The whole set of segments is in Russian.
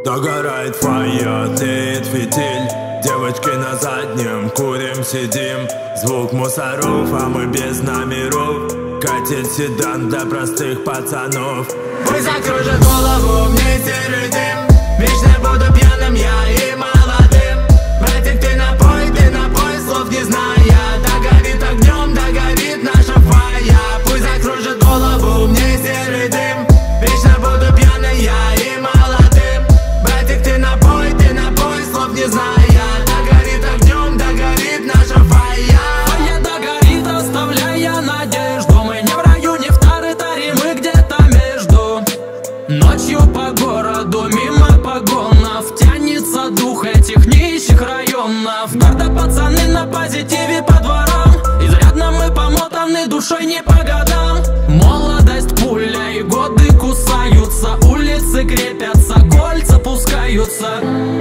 Догорает фойе, тлеет фитиль. Девочки на заднем, курим, сидим. Звук мусоров, а мы без номеров. Катит седан для простых пацанов. Пусть закружит голову мне серый дым. Вечно буду пьяным я и молодым. Братик, ты напой, слов не зная. Догорит огнем, догорит наша фая. Пусть закружит голову мне серый дым. Вечно буду пьяным я и молодым. Братик, ты напой, слов не зная. Догорит огнем, догорит наша фая. Фая догорит, оставляя надежду. Мы не в раю, не в Тары-Таре, мы где-то между. Ночью по городу, мимо погонов, тянется дух этих нищих районов. Когда пацаны на позитиве по дворам, изрядно мы помотаны душой не по годам. Молодость пуля и годы кусаются, улицы крепятся, кольца пускаются.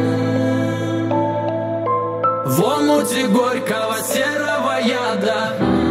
В омуте горького серого яда.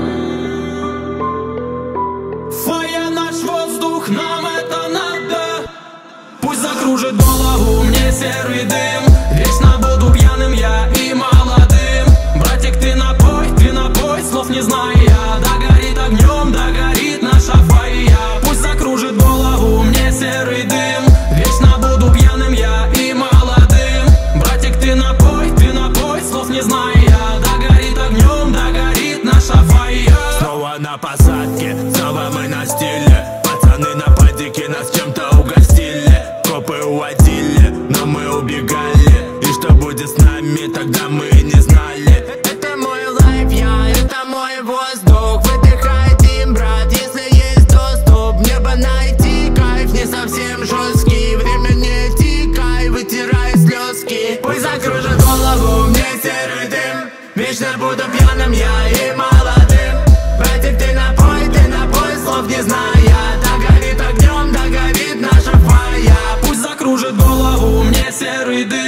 Фая наш воздух, нам это надо. Пусть закружит голову мне серый дым. Вечно буду пьяным я и молодым. Братик, ты напой, слов не зная. Догорит огнем, догорит наша фая. Пусть закружит голову мне серый дым. Вечно буду пьяным я и молодым. Братик, ты напой, слов не зная. Догорит огнем, догорит наша фая. Снова на посадке, снова мы на стиле. Пацаны на падике нас чем-то угостили. Копы уводили, но мы убегали. И что будет с нами, тогда мы не знали. Это мой лайф, это мой воздух. Выдыхай, брат, если есть доступ. Мне бы найти кайф, не совсем жесткий. Время не тикай, вытирай слезки. Пусть закружит голову мне серый дым. Вечно буду пьяным я и молодым. Братик, ты напой, слов не зная. Догорит огнем, догорит наша фая. Пусть закружит голову мне серый дым.